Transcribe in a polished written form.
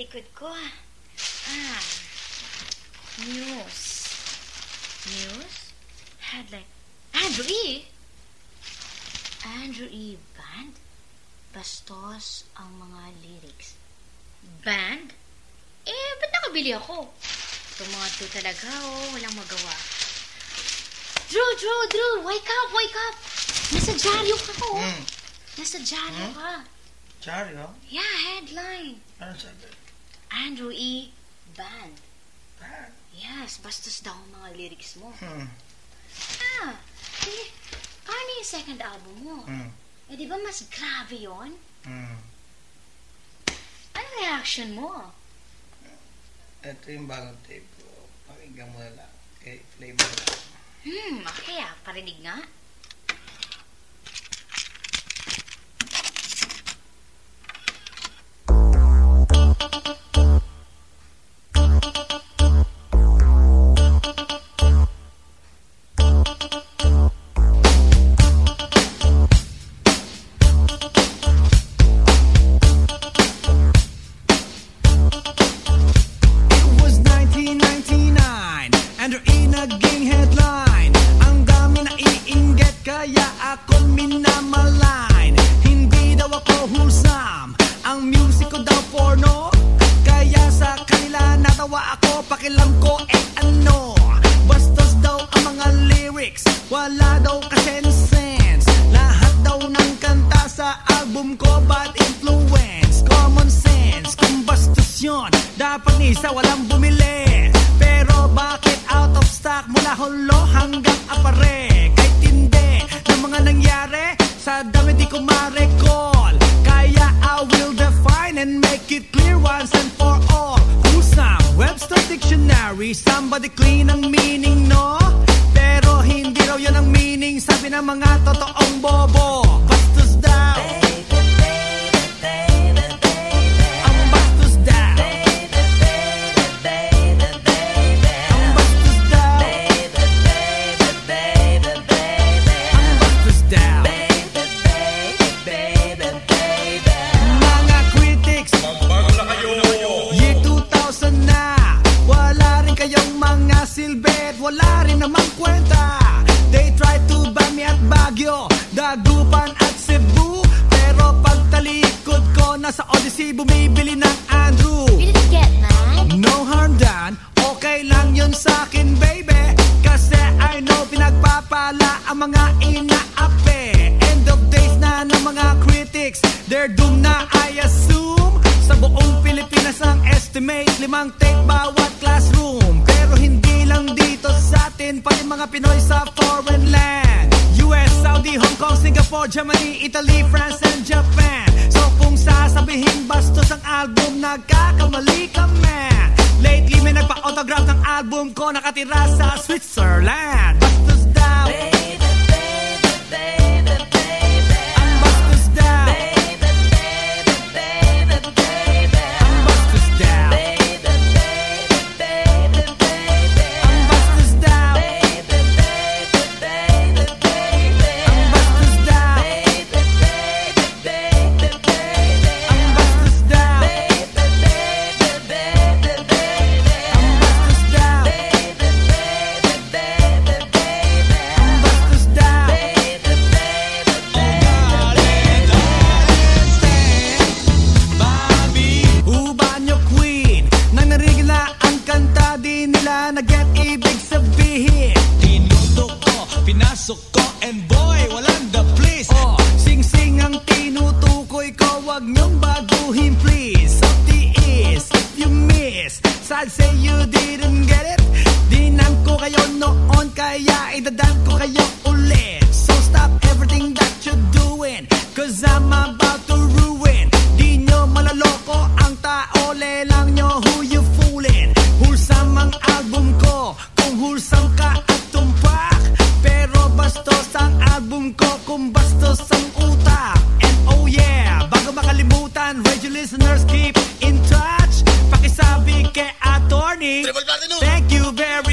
likod ko. News. Headline. Andrew E. Band? Bastos ang mga lyrics. Band? Ba't nakabili ako? Itong mga to talaga, walang magawa. Drew, wake up! Nasa dyaryo ka, Nasa dyaryo ka. Dyaryo? Yeah, headline. Ano sabi? Andrew E. Band. Band? Yes, bastos daw ang mga lyrics mo. Paano yung second album mo? Di ba mas grabe yun? Anong reaction mo? Ito yung bagong tape ko. Pakinggan mo na lang. Play mo na lang. Okay parinig nga. Somebody clean ang meaning, no? Pero hindi raw yan ang meaning, sabi ng mga totoong bobo. Bastos daw. Ang bastos daw. Ang bastos daw. Ang bastos daw. Mga critics, year 2000 na. Wala rin kayong mga silbet, wala rin namang kwenta. They try to ban me at Baguio, Dagupan at Cebu. Pero pagtalikod ko, nasa Odyssey, bumibili ng Andrew. You didn't get mad? No harm done, okay lang yun sa'kin, baby. Kasi I know pinagpapala ang mga inaapi. End of days na ng mga critics, they're doomed na I assume. Sa buong Pilipinas ang estimate, 5 take bawat classroom. Pero hindi lang dito sa atin, pati mga Pinoy sa foreign land. US, Saudi, Hong Kong, Singapore, Germany, Italy, France, and Japan. So kung sasabihin bastos ang album, nagkakamali ka, man. Lately may nagpa-autograph ng album ko, nakatira sa Switzerland. Bastos daw. Ang bastos daw. Nag-get ibig sabihin, tinutok ko, pinasok ko, and boy, walang the please. Sing-sing ang tinutukoy ko, wag niyong baguhin please. So tiis, if you miss, sad say you didn't get it. Dinan ko kayo noon, kaya idadan ko kayo ulit. So stop everything that you're doing, cause I'm about to ruin. Di nyo malaloko ang tao, lelang nyo who you fooling. Wholesome ang album ko, kung wholesome ka at tumpak. Pero bastos ang album ko, kung bastos ang utak. And oh yeah, bago makalimutan, radio listeners keep in touch. Pakisabi kay attorney, thank you very